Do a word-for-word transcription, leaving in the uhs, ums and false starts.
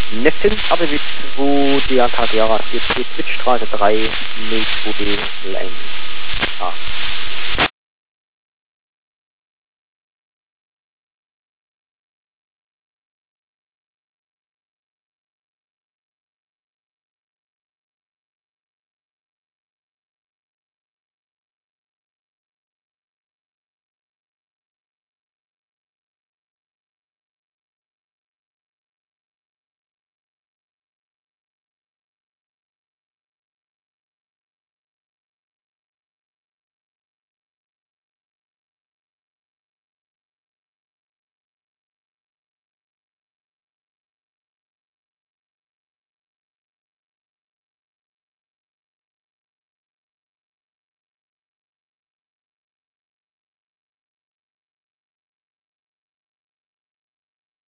Neptun A B W zwei D Antagyara, jetzt geht Wittstraße drei, null zwei B null eins A.